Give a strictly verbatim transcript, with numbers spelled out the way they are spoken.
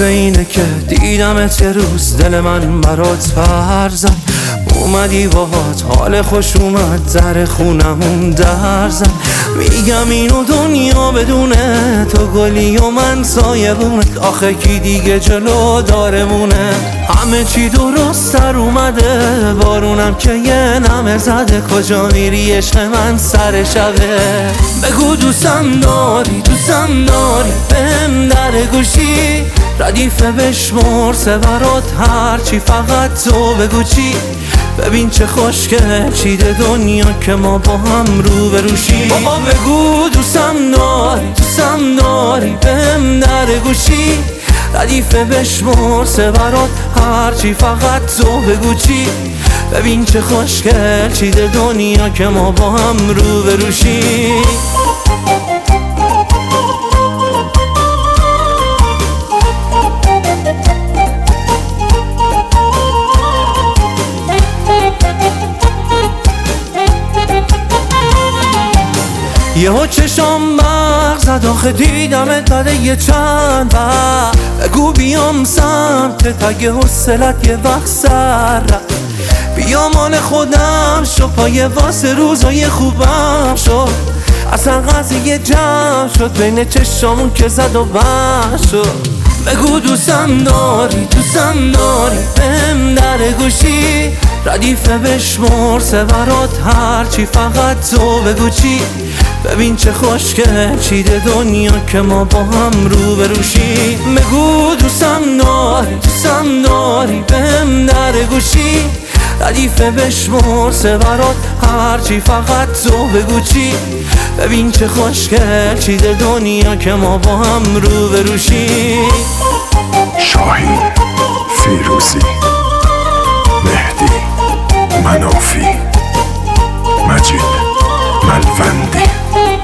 مثل اینه که دیدمت یه روز دل من برات پر زد، اومدی باهات حال خوش اومد، زر خونمون در زد. میگم اینو دنیا بدونه تو گلی و من سایه بونه، آخه کی دیگه جلو دارمونه. همه چی درست تر اومده، بارونم که یه نمه زده، کجا میری عشق من سر شبه. بگو دوستم داری دوستم داری بهم در گوشی، ردیفه بشمر سه برات هرچی، فقط تو بگو چی. ببین چه خوشگل چیده دنیا که ما با هم رو بروشی. بابا بگو دوستم داری دوستم داری بهم در گوشی، ردیفه بشمر سه برات هرچی، فقط تو بگو چی. ببین چه خوشگل چیده دنیا که ما با هم رو بروشی. یهو چشام برق زد، آخه دیدمت بعد یه چند وقت. بگو بیام سمتت اگه حوصلت یه وقت سر رفت، بیا مال خودم شو، پای واسه روزای خوبم شد. اصلا قضیه جمع شد بین چشامون که زد و بند شد. بگو دوستم داری دوستم داری بهم در گوشی، ردیفه بشمر سه برات هرچی، فقط تو بگو چی. ببین چه خوشگل چیده دنیا که ما با هم رو بروشی. بگو دوستم داری دوستم داری بهم در گوشی، ردیفه بشمر سه برات هرچی، فقط تو بگو چی. ببین چه خوشگل چیده دنیا که ما با هم رو بروشی. شاهین، فیروزی، مهدی، منافی، مجید، ملوندی.